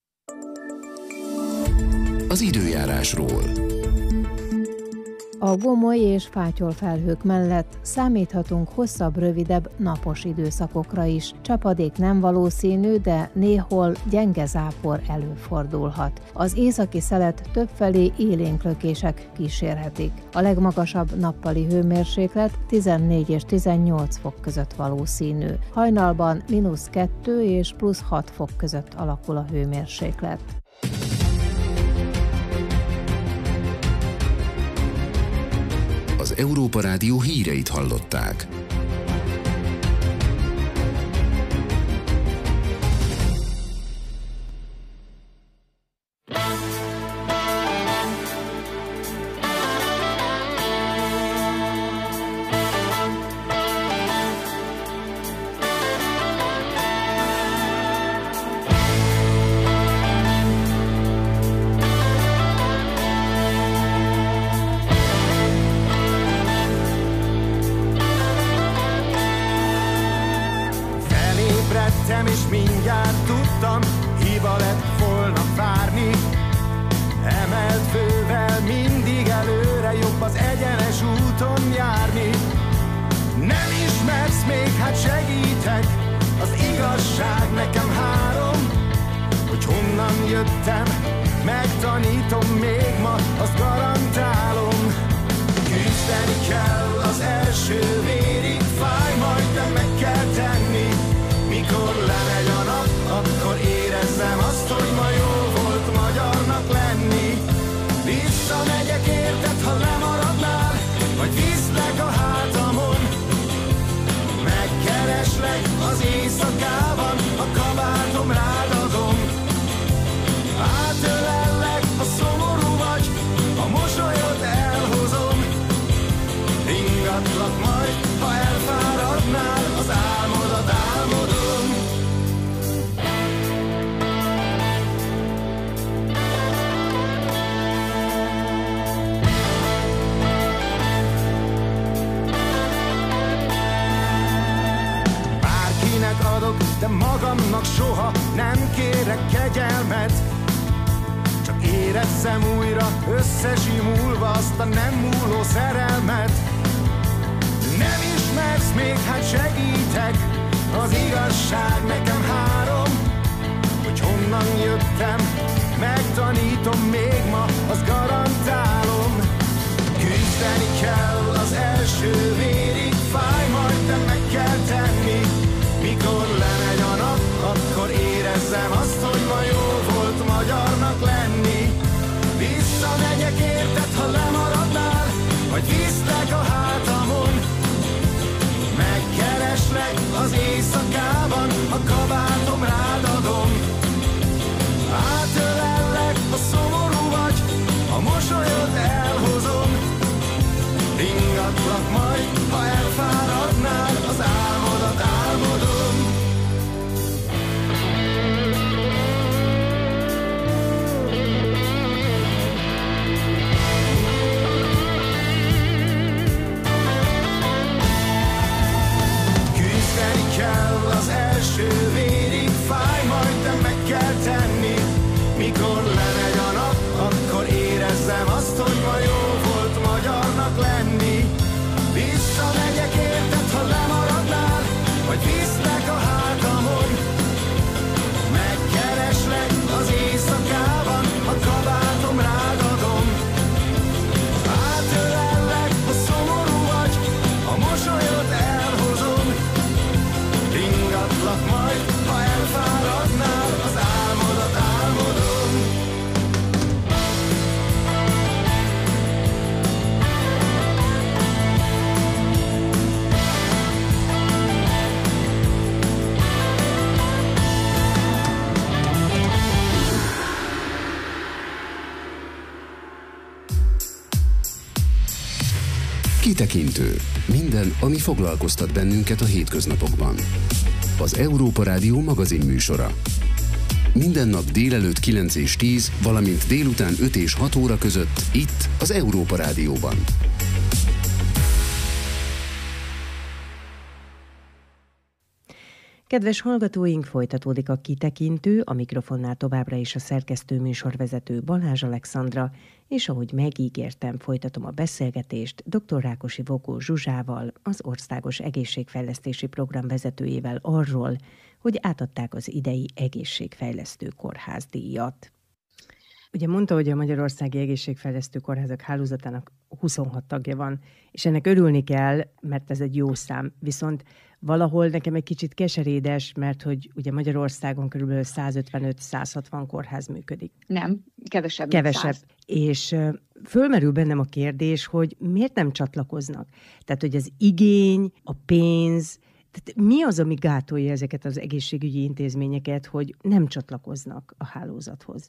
Az időjárásról.
A gomoly és fátyolfelhők mellett számíthatunk hosszabb, rövidebb napos időszakokra is. Csapadék nem valószínű, de néhol gyenge zápor előfordulhat. Az északi szelet többfelé élénklökések kísérhetik. A legmagasabb nappali hőmérséklet tizennégy és tizennyolc fok között valószínű. Hajnalban mínusz kettő és plusz hat fok között alakul a hőmérséklet.
Az Európa Rádió híreit hallották.
És mindjárt tudtam, hiba lett volna várni. Emelt fővel mindig előre, jobb az egyenes úton járni. Nem ismersz még, hát segítek, az igazság nekem három. Hogy honnan jöttem, megtanítom még ma, azt garantálom. Küzdeni kell az első vérig, fáj, majd de meg kell tenni. Mikor lemegy a nap, akkor érezzem azt, hogy ma jó volt magyarnak lenni. Visszamegyek érted, ha lemaradnál, vagy viszlek a hátamon. Megkereslek az éjszakában, a kabátom rád adom. Átölellek, ha szomorú vagy, ha most adok, de magamnak soha nem kérek kegyelmet. Csak érezzem újra összesimulva azt a nem múló szerelmet. Nem ismersz még, hát segítek, az igazság nekem három. Hogy honnan jöttem, megtanítom még ma, azt garantálom. Küzdeni kell az első vérig, fáj, majd de meg kell tenni. Mikor lemegy a nap, akkor érezzem azt, hogy ma jó volt magyarnak lenni. Visszamegyek érted, ha lemaradnál, vagy viszlek a hátamon. Megkereslek az éjszakában, a kabátom rád adom. Átölellek, ha szomorú vagy, a mosolyod elhozom. Ringatlak majd, ha elfáradnál, az álmodat álmodom. Küzdeni kell az első vérig, fáj, majd de meg kell tenni. Mikor lemegy a nap, akkor érezzem azt, hogy ma jó volt magyarnak lenni. Visszamegyek érted, ha lemaradnál, vagy viszlek a hátamon. Megkereslek az éjszakában, a kabátom rád adom. Átölellek, ha szomorú vagy, a mosolyod elhozom. Ringatlak majd, ha elfáradnál, az álmodat álmodom.
Kitekintő. Minden, ami foglalkoztat bennünket a hétköznapokban. Az Európa Rádió magazin műsora. Minden nap délelőtt kilenc és tíz, valamint délután öt és hat óra között itt az Európa Rádióban.
Kedves hallgatóink, folytatódik a Kitekintő, a mikrofonnál továbbra is a szerkesztő műsorvezető Balázs Alexandra, és ahogy megígértem, folytatom a beszélgetést dr. Rákosi Vogó Zsuzsával, az Országos Egészségfejlesztési Program vezetőjével arról, hogy átadták az idei Egészségfejlesztő Kórházdíjat. Ugye mondta, hogy a Magyarországi Egészségfejlesztő Kórházak hálózatának huszonhat tagja van, és ennek örülni kell, mert ez egy jó szám. Viszont valahol nekem egy kicsit keserédes, mert hogy ugye Magyarországon körülbelül százötvenöt-százhatvan kórház működik.
Nem, kevesebb.
Kevesebb. És fölmerül bennem a kérdés, hogy miért nem csatlakoznak? Tehát, hogy az igény, a pénz, tehát mi az, ami gátolja ezeket az egészségügyi intézményeket, hogy nem csatlakoznak a hálózathoz?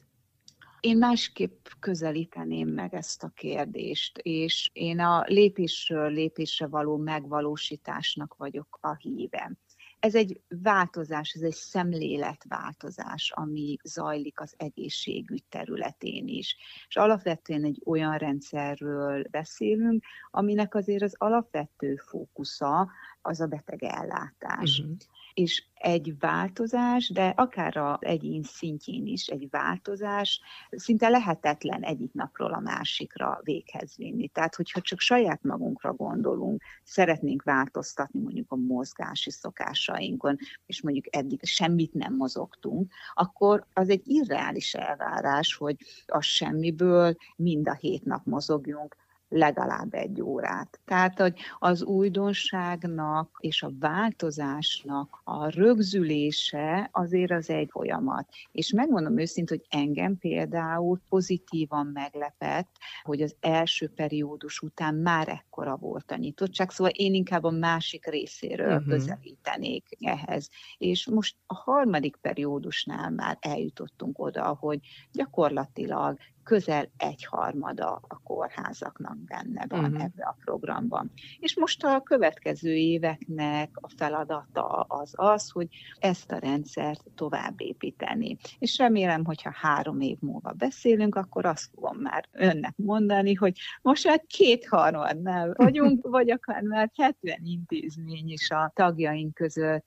Én másképp közelíteném meg ezt a kérdést, és én a lépésről lépésre való megvalósításnak vagyok a híve. Ez egy változás, ez egy szemléletváltozás, ami zajlik az egészségügy területén is. És alapvetően egy olyan rendszerről beszélünk, aminek azért az alapvető fókusza az a betegellátás. Uh-huh. És egy változás, de akár az egyén szintjén is egy változás szinte lehetetlen egyik napról a másikra véghez vinni. Tehát, hogyha csak saját magunkra gondolunk, szeretnénk változtatni mondjuk a mozgási szokásainkon, és mondjuk eddig semmit nem mozogtunk, akkor az egy irreális elvárás, hogy a semmiből mind a hét nap mozogjunk, legalább egy órát. Tehát, hogy az újdonságnak és a változásnak a rögzülése azért az egy folyamat. És megmondom őszintén, hogy engem például pozitívan meglepett, hogy az első periódus után már ekkora volt a nyitottság, szóval én inkább a másik részéről uh-huh. közelítenék ehhez. És most a harmadik periódusnál már eljutottunk oda, hogy gyakorlatilag közel egyharmada a kórházaknak benne van uh-huh. ebbe a programban. És most a következő éveknek a feladata az az, hogy ezt a rendszert tovább építeni. És remélem, hogyha három év múlva beszélünk, akkor azt fogom már önnek mondani, hogy most már kétharmadnál vagyunk, vagy akár már hetven intézmény is a tagjaink között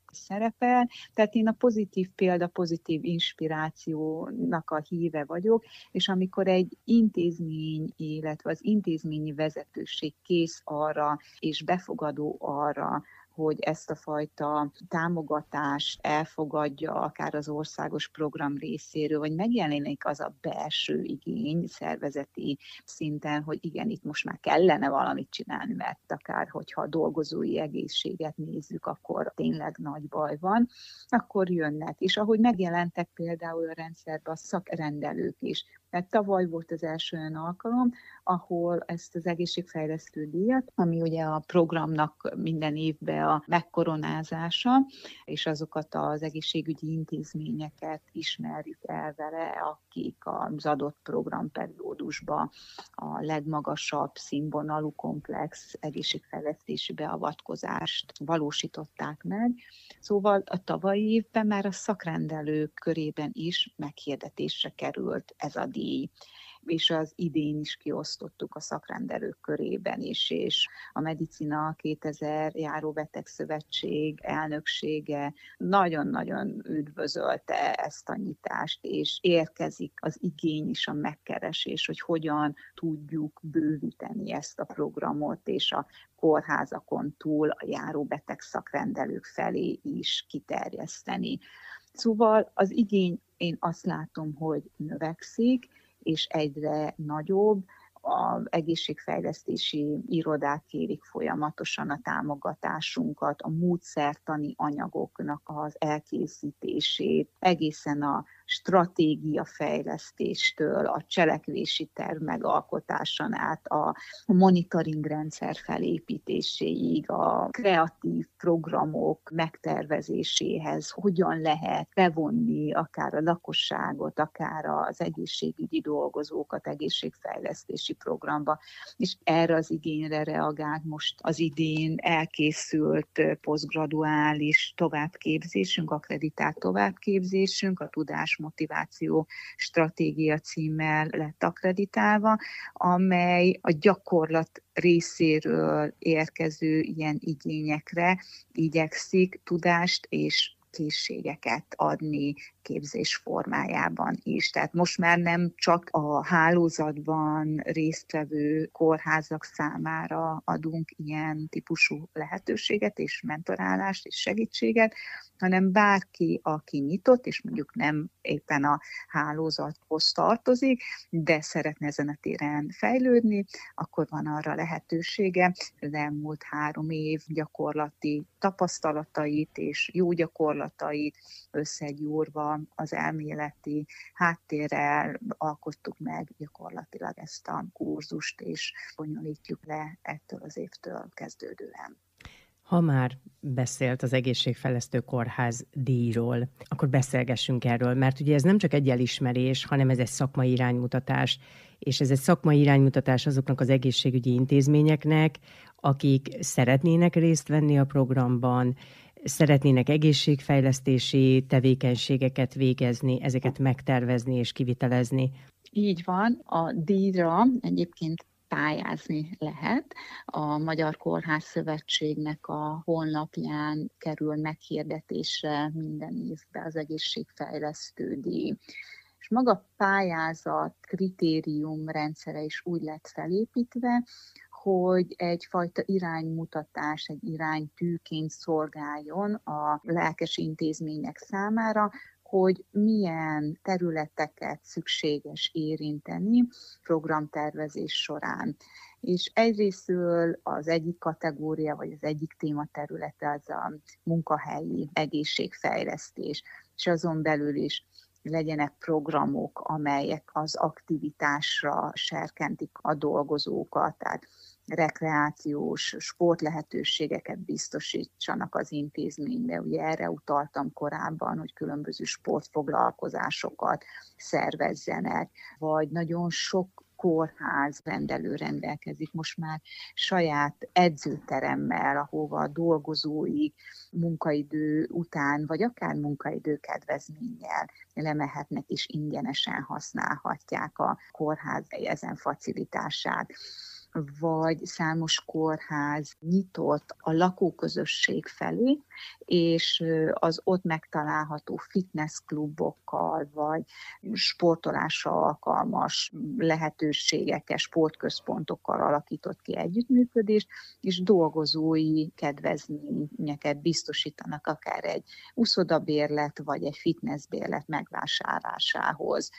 szerepel. Tehát én a pozitív példa, pozitív inspirációnak a híve vagyok, és amikor egy intézmény, illetve az intézményi vezetőség kész arra, és befogadó arra, hogy ezt a fajta támogatást elfogadja akár az országos program részéről, vagy megjelenik az a belső igény szervezeti szinten, hogy igen, itt most már kellene valamit csinálni, mert akár hogyha a dolgozói egészséget nézzük, akkor tényleg nagy baj van, akkor jönnek. És ahogy megjelentek például a rendszerben a szakrendelők is. Mert tavaly volt az első olyan alkalom, ahol ezt az egészségfejlesztő díjat, ami ugye a programnak minden évben a megkoronázása, és azokat az egészségügyi intézményeket ismerjük el vele, akik az adott programperiódusban a legmagasabb színvonalú komplex egészségfejlesztési beavatkozást valósították meg. Szóval a tavalyi évben már a szakrendelők körében is meghirdetésre került ez a díj. És az idén is kiosztottuk a szakrendelők körében is, és a Medicina kétezer Járóbetegszövetség elnöksége nagyon-nagyon üdvözölte ezt a nyitást, és érkezik az igény is, a megkeresés, hogy hogyan tudjuk bővíteni ezt a programot, és a kórházakon túl a járóbeteg szakrendelők felé is kiterjeszteni. Szóval az igény, én azt látom, hogy növekszik, és egyre nagyobb. Az egészségfejlesztési irodák kérik folyamatosan a támogatásunkat, a módszertani anyagoknak az elkészítését, egészen a stratégia fejlesztéstől, a cselekvési terv megalkotásán át, a monitoring rendszer felépítéséig, a kreatív programok megtervezéséhez, hogyan lehet bevonni akár a lakosságot, akár az egészségügyi dolgozókat egészségfejlesztési programba, és erre az igényre reagált most az idén elkészült posztgraduális továbbképzésünk, akkreditált továbbképzésünk, a tudás motiváció stratégia címmel lett akkreditálva, amely a gyakorlat részéről érkező ilyen igényekre igyekszik tudást és készségeket adni képzés formájában is. Tehát most már nem csak a hálózatban résztvevő kórházak számára adunk ilyen típusú lehetőséget és mentorálást és segítséget, hanem bárki, aki nyitott, és mondjuk nem éppen a hálózathoz tartozik, de szeretne ezen a téren fejlődni, akkor van arra lehetősége. Az elmúlt három év gyakorlati tapasztalatait és jó gyakorlatait összegyúrva az elméleti háttérrel alkottuk meg gyakorlatilag ezt a kurzust, és bonyolítjuk le ettől az évtől kezdődően.
Ha már beszélt az Egészségfejlesztő Kórház díjról, akkor beszélgessünk erről, mert ugye ez nem csak egy elismerés, hanem ez egy szakmai iránymutatás, és ez egy szakmai iránymutatás azoknak az egészségügyi intézményeknek, akik szeretnének részt venni a programban, szeretnének egészségfejlesztési tevékenységeket végezni, ezeket megtervezni és kivitelezni.
Így van, a díjra egyébként pályázni lehet. A Magyar Kórház Szövetségnek a honlapján kerül meghirdetésre minden évben az egészségfejlesztő díj. És maga a pályázat kritérium rendszere is úgy lett felépítve, hogy egyfajta iránymutatás, egy iránytűként szolgáljon a lelkes intézmények számára, hogy milyen területeket szükséges érinteni programtervezés során. És egyrésztről az egyik kategória, vagy az egyik tématerülete az a munkahelyi egészségfejlesztés, és azon belül is legyenek programok, amelyek az aktivitásra serkentik a dolgozókat, tehát rekreációs sportlehetőségeket biztosítsanak az intézménybe. Ugye erre utaltam korábban, hogy különböző sportfoglalkozásokat szervezzenek, vagy nagyon sok kórház rendelő rendelkezik most már saját edzőteremmel, ahova a dolgozóik munkaidő után, vagy akár munkaidő kedvezménnyel lemehetnek és ingyenesen használhatják a kórház ezen facilitását. vagy számos kórház nyitott a lakóközösség felé, és az ott megtalálható fitnessklubokkal, vagy sportolásra alkalmas lehetőségekkel, sportközpontokkal alakított ki együttműködést, és dolgozói kedvezményeket biztosítanak akár egy uszodabérlet, vagy egy fitnessbérlet megvásárlásához.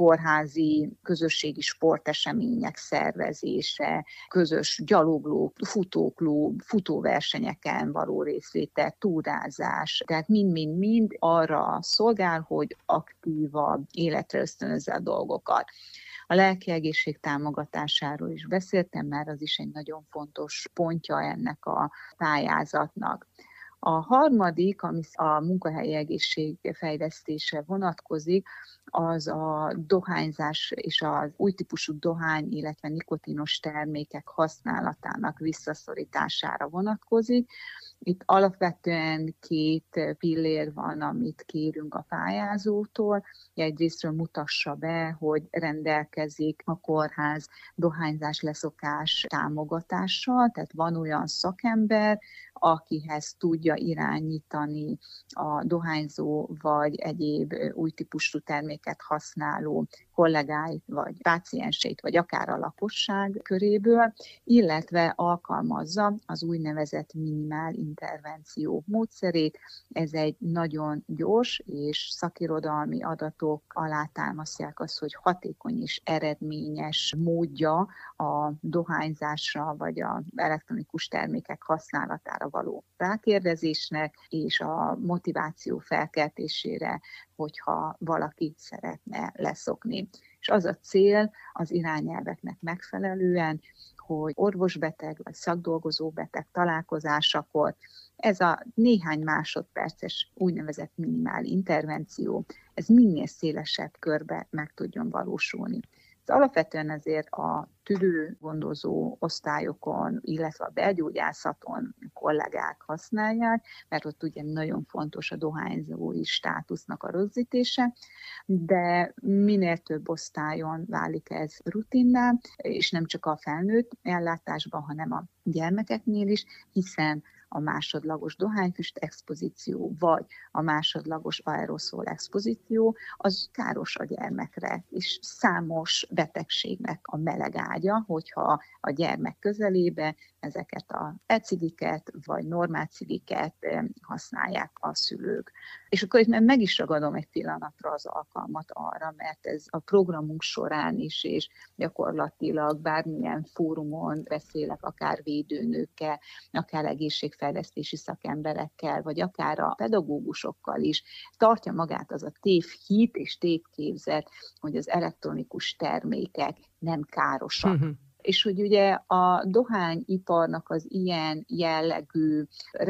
Kórházi közösségi sportesemények szervezése, közös gyalogló, futóklub, futóversenyeken való részvétel, túrázás, tehát mind-mind-mind arra szolgál, hogy aktívabb életre ösztönözze a dolgokat. A lelki egészség támogatásáról is beszéltem, mert az is egy nagyon fontos pontja ennek a pályázatnak. A harmadik, ami a munkahelyi egészség fejlesztésre vonatkozik, az a dohányzás és az új típusú dohány, illetve nikotinos termékek használatának visszaszorítására vonatkozik. Itt alapvetően két pillér van, amit kérünk a pályázótól. Egyrésztről mutassa be, hogy rendelkezik a kórház dohányzás leszokás támogatással, tehát van olyan szakember, akihez tudja irányítani a dohányzó vagy egyéb új típusú terméket használó kollégáit, vagy pácienseit, vagy akár a lakosság köréből, illetve alkalmazza az úgynevezett minimál intervenció módszerét. Ez egy nagyon gyors és szakirodalmi adatok alátámasztják azt, hogy hatékony és eredményes módja a dohányzásra, vagy az elektronikus termékek használatára való rákérdezésnek, és a motiváció felkeltésére, hogyha valaki szeretne leszokni. És az a cél az irányelveknek megfelelően, hogy orvosbeteg vagy szakdolgozó beteg találkozásakor ez a néhány másodperces úgynevezett minimál intervenció, ez minél szélesebb körbe meg tudjon valósulni. Ez alapvetően azért a tüdőgondozó osztályokon, illetve a belgyógyászaton kollégák használják, mert ott ugye nagyon fontos a dohányzói státusznak a rögzítése, de minél több osztályon válik ez rutinná, és nem csak a felnőtt ellátásban, hanem a gyermekeknél is, hiszen a másodlagos dohányfüst expozíció, vagy a másodlagos aeroszol expozíció, az káros a gyermekre, és számos betegségnek a meleg ágya, hogyha a gyermek közelébe ezeket a e-cigiket, vagy normál cigiket használják a szülők. És akkor itt meg is ragadom egy pillanatra az alkalmat arra, mert ez a programunk során is, és gyakorlatilag bármilyen fórumon beszélek, akár védőnőkkel, akár egészségfejlesztési szakemberekkel, vagy akár a pedagógusokkal is, tartja magát az a tévhit és tévképzet, hogy az elektronikus termékek nem károsak. Uh-huh. És hogy ugye a dohányiparnak az ilyen jellegű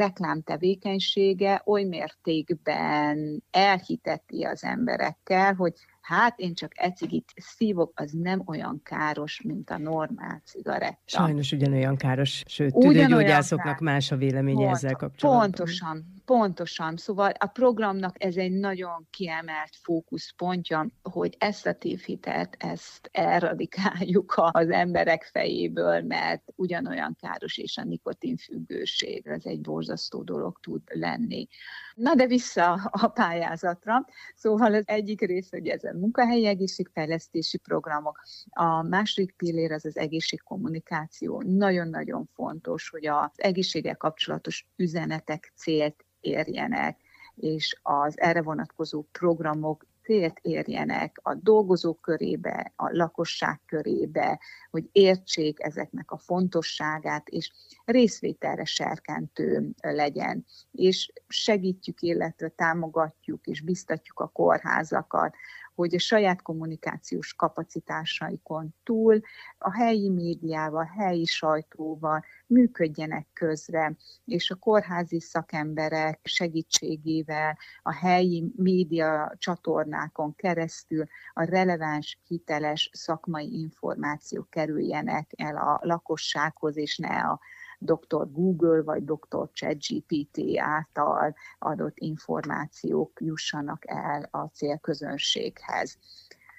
reklámtevékenysége oly mértékben elhiteti az emberekkel, hogy hát én csak e-cigit szívok, az nem olyan káros, mint a normál cigaretta.
Sajnos ugyanolyan káros, sőt, tüdőgyógyászoknak más a véleménye Pont, ezzel kapcsolatban.
Pontosan, pontosan. Szóval a programnak ez egy nagyon kiemelt fókuszpontja, hogy ezt a tévhitet, ezt eradikáljuk az emberek fejéből, mert ugyanolyan káros, és a nikotinfüggőség, ez egy borzasztó dolog tud lenni. Na de vissza a pályázatra. Szóval az egyik rész, hogy ez a munkahelyi egészségfejlesztési programok. A második pillér az az egészségkommunikáció. Nagyon-nagyon fontos, hogy az egészséggel kapcsolatos üzenetek célt érjenek, és az erre vonatkozó programok célt érjenek a dolgozók körébe, a lakosság körébe, hogy értsék ezeknek a fontosságát, és részvételre serkentő legyen. És segítjük, illetve támogatjuk és biztatjuk a kórházakat, hogy a saját kommunikációs kapacitásaikon túl a helyi médiával, a helyi sajtóval működjenek közre, és a kórházi szakemberek segítségével a helyi média csatornákon keresztül a releváns, hiteles szakmai információk kerüljenek el a lakossághoz, és ne a doktor Google vagy doktor ChatGPT által adott információk jussanak el a célközönséghez.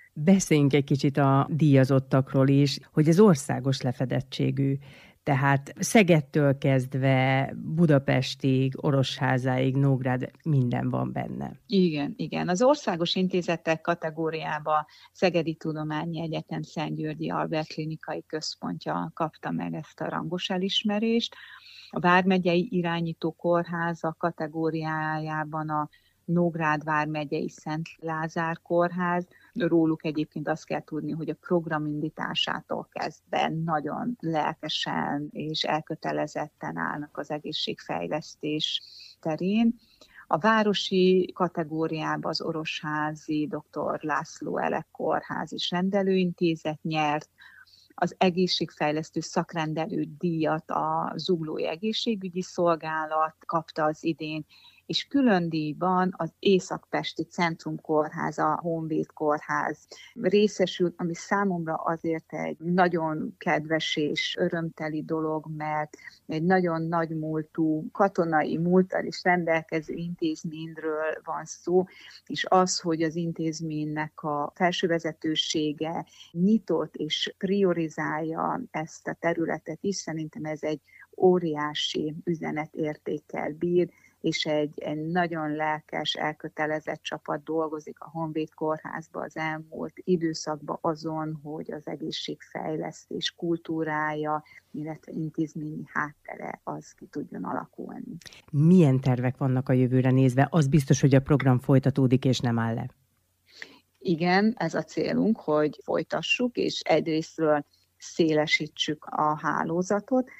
Beszéljünk egy kicsit a díjazottakról is, hogy az országos lefedettségű. Tehát Szegedtől kezdve Budapestig, Orosházáig, Nógrád, minden van benne.
Igen, igen. Az országos intézetek kategóriába Szegedi Tudományi Egyetem Szent-Györgyi Albert Klinikai Központja kapta meg ezt a rangos elismerést. A vármegyei irányító kórháza kategóriájában a Nógrád vármegyei Szent Lázár kórház. Róluk egyébként azt kell tudni, hogy a program indításától kezdve nagyon lelkesen és elkötelezetten állnak az egészségfejlesztés terén. A városi kategóriában az Orosházi dr. László Elek kórház is rendelőintézet nyert, az egészségfejlesztő szakrendelő díjat a Zuglói Egészségügyi Szolgálat kapta az idén, és külön díjban az Észak-Pesti Centrum Kórház, a Honvéd Kórház részesült, ami számomra azért egy nagyon kedves és örömteli dolog, mert egy nagyon nagy múltú, katonai múlttal is rendelkező intézményről van szó, és az, hogy az intézménynek a felsővezetősége nyitott és priorizálja ezt a területet is, szerintem ez egy óriási üzenetértékkel bír, és egy, egy nagyon lelkes, elkötelezett csapat dolgozik a Honvéd Kórházban az elmúlt időszakban azon, hogy az egészségfejlesztés kultúrája, illetve intézményi háttere az ki tudjon alakulni.
Milyen tervek vannak a jövőre nézve? Az biztos, hogy a program folytatódik és nem áll le.
Igen, ez a célunk, hogy folytassuk, és egyrésztről szélesítsük a hálózatot,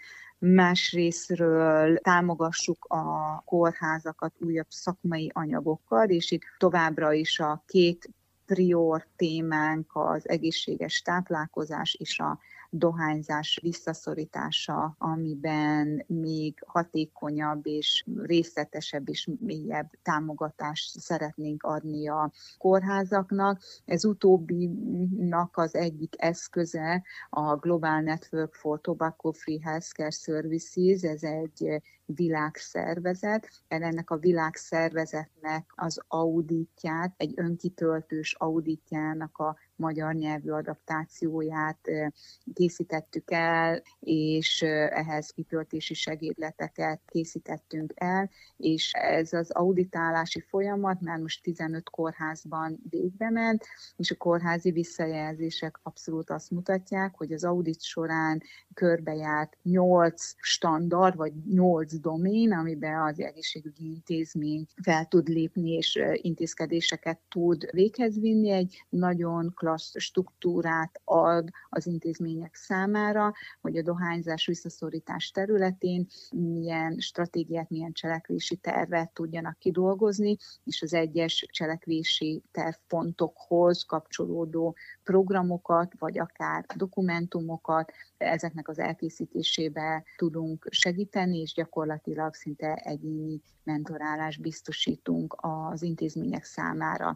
másrészről támogassuk a kórházakat újabb szakmai anyagokkal, és itt továbbra is a két prior témánk az egészséges táplálkozás és a dohányzás visszaszorítása, amiben még hatékonyabb és részletesebb és mélyebb támogatást szeretnénk adni a kórházaknak. Ez utóbbinak az egyik eszköze a Global Network for Tobacco Free Healthcare Services, ez egy világszervezet. Ennek a világszervezetnek az auditját, egy önkitöltős auditjának a magyar nyelvű adaptációját készítettük el, és ehhez kitöltési segédleteket készítettünk el, és ez az auditálási folyamat már most tizenöt kórházban végbe ment, és a kórházi visszajelzések abszolút azt mutatják, hogy az audit során körbejárt nyolc standard, vagy nyolc domén, amiben az egészségügyi intézmény fel tud lépni, és intézkedéseket tud véghez vinni, egy nagyon klassz struktúrát ad az intézmények számára, hogy a dohányzás visszaszorítás területén milyen stratégiát, milyen cselekvési tervet tudjanak kidolgozni, és az egyes cselekvési tervpontokhoz kapcsolódó programokat, vagy akár dokumentumokat, ezeknek az elkészítésébe tudunk segíteni, és gyakorlatilag szinte egyéni mentorálást biztosítunk az intézmények számára.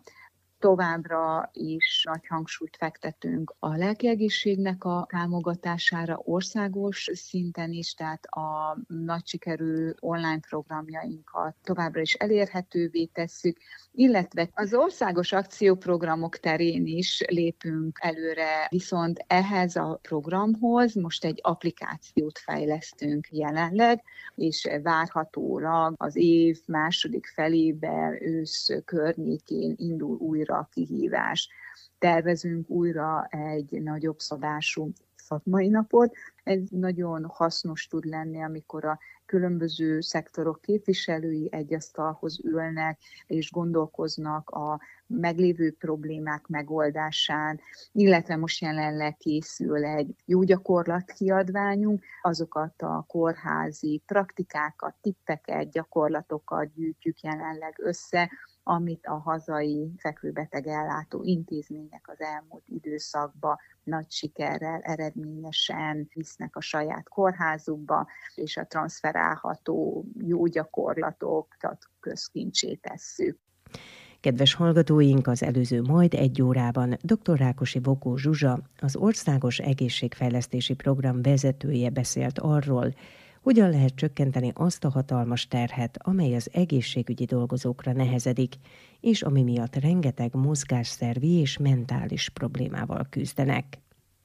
Továbbra is nagy hangsúlyt fektetünk a lelkiegészségnek a támogatására országos szinten is, tehát a nagy sikerű online programjainkat továbbra is elérhetővé tesszük, illetve az országos akcióprogramok terén is lépünk előre, viszont ehhez a programhoz most egy applikációt fejlesztünk jelenleg, és várhatólag az év második felében, ősz környékén indul újra a kihívás. Tervezünk újra egy nagyobb szabású szakmai napot. Ez nagyon hasznos tud lenni, amikor a különböző szektorok képviselői egy asztalhoz ülnek, és gondolkoznak a meglévő problémák megoldásán, illetve most jelenleg készül egy jó gyakorlat kiadványunk, azokat a kórházi praktikákat, tippeket, gyakorlatokat gyűjtjük jelenleg össze, amit a hazai fekvőbeteg ellátó intézmények az elmúlt időszakban nagy sikerrel, eredményesen visznek a saját kórházukba, és a transferálható jó gyakorlatokat közkincsé tesszük.
Kedves hallgatóink, az előző majd egy órában dr. Rákosi Vokó Zsuzsa, az Országos Egészségfejlesztési Program vezetője beszélt arról, hogyan lehet csökkenteni azt a hatalmas terhet, amely az egészségügyi dolgozókra nehezedik, és ami miatt rengeteg mozgásszervi és mentális problémával küzdenek.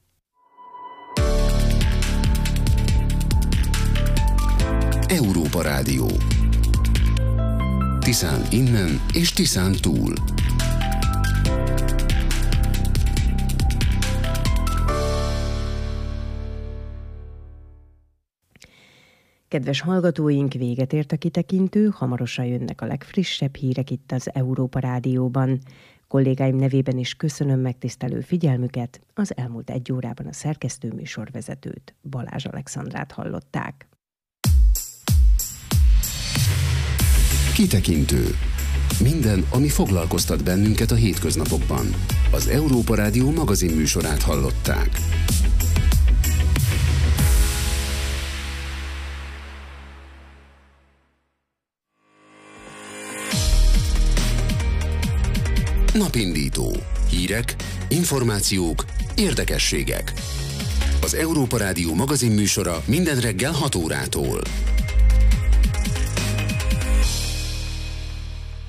Európa Rádió. Tiszán innen és Tiszán túl.
Kedves hallgatóink, véget ért a kitekintő, hamarosan jönnek a legfrissebb hírek itt az Európa Rádióban. Kollégáim nevében is köszönöm megtisztelő figyelmüket, az elmúlt egy órában a szerkesztő műsorvezetőt, Balázs Alexandrát hallották.
Kitekintő. Minden, ami foglalkoztat bennünket a hétköznapokban. Az Európa Rádió magazin műsorát hallották. Napindító. Hírek, információk, érdekességek. Az Európa Rádió magazin műsora minden reggel hat órától.